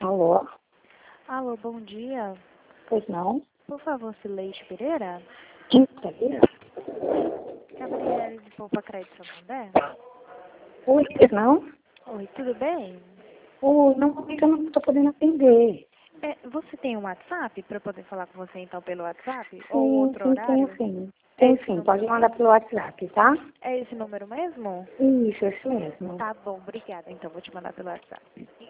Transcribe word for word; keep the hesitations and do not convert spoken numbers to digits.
Alô? Alô, bom dia. Pois não? Por favor, Sileide Pereira? Quem seria? Gabriele de Poupa Crédito Santander? Oi, pois não? Oi, tudo bem? Oi, não, amiga, eu não estou podendo atender. É, você tem um WhatsApp para eu poder falar com você então pelo WhatsApp? Ou Sim, outro sim, tenho horário? sim. É Tem esse sim, pode número mandar mesmo? pelo WhatsApp, tá? É esse número mesmo? Isso, esse mesmo. Tá bom, obrigada. Então, vou te mandar pelo WhatsApp.